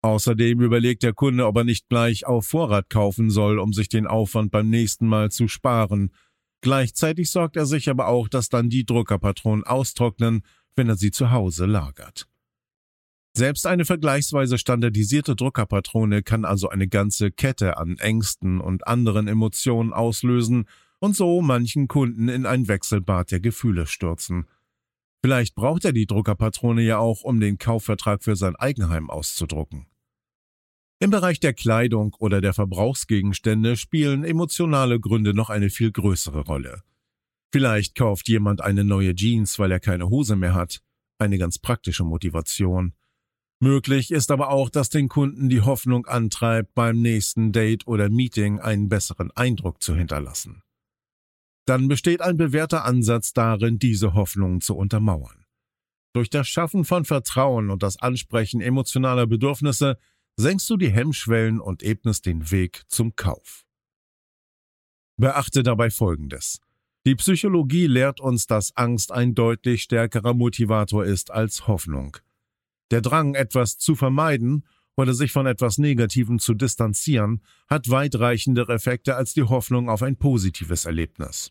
Außerdem überlegt der Kunde, ob er nicht gleich auf Vorrat kaufen soll, um sich den Aufwand beim nächsten Mal zu sparen. Gleichzeitig sorgt er sich aber auch, dass dann die Druckerpatronen austrocknen, wenn er sie zu Hause lagert. Selbst eine vergleichsweise standardisierte Druckerpatrone kann also eine ganze Kette an Ängsten und anderen Emotionen auslösen und so manchen Kunden in ein Wechselbad der Gefühle stürzen. Vielleicht braucht er die Druckerpatrone ja auch, um den Kaufvertrag für sein Eigenheim auszudrucken. Im Bereich der Kleidung oder der Verbrauchsgegenstände spielen emotionale Gründe noch eine viel größere Rolle. Vielleicht kauft jemand eine neue Jeans, weil er keine Hose mehr hat, eine ganz praktische Motivation. Möglich ist aber auch, dass den Kunden die Hoffnung antreibt, beim nächsten Date oder Meeting einen besseren Eindruck zu hinterlassen. Dann besteht ein bewährter Ansatz darin, diese Hoffnungen zu untermauern. Durch das Schaffen von Vertrauen und das Ansprechen emotionaler Bedürfnisse senkst du die Hemmschwellen und ebnest den Weg zum Kauf. Beachte dabei Folgendes: Die Psychologie lehrt uns, dass Angst ein deutlich stärkerer Motivator ist als Hoffnung. Der Drang, etwas zu vermeiden oder sich von etwas Negativem zu distanzieren, hat weitreichendere Effekte als die Hoffnung auf ein positives Erlebnis.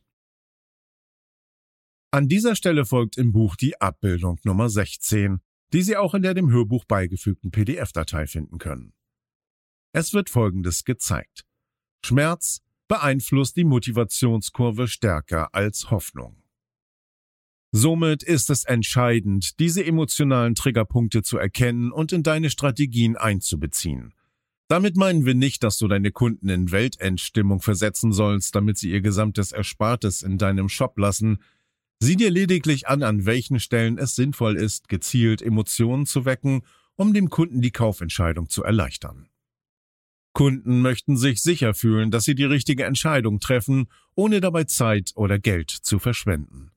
An dieser Stelle folgt im Buch die Abbildung Nummer 16, die Sie auch in der dem Hörbuch beigefügten PDF-Datei finden können. Es wird Folgendes gezeigt: Schmerz beeinflusst die Motivationskurve stärker als Hoffnung. Somit ist es entscheidend, diese emotionalen Triggerpunkte zu erkennen und in deine Strategien einzubeziehen. Damit meinen wir nicht, dass du deine Kunden in Weltendstimmung versetzen sollst, damit sie ihr gesamtes Erspartes in deinem Shop lassen. Sieh dir lediglich an welchen Stellen es sinnvoll ist, gezielt Emotionen zu wecken, um dem Kunden die Kaufentscheidung zu erleichtern. Kunden möchten sich sicher fühlen, dass sie die richtige Entscheidung treffen, ohne dabei Zeit oder Geld zu verschwenden.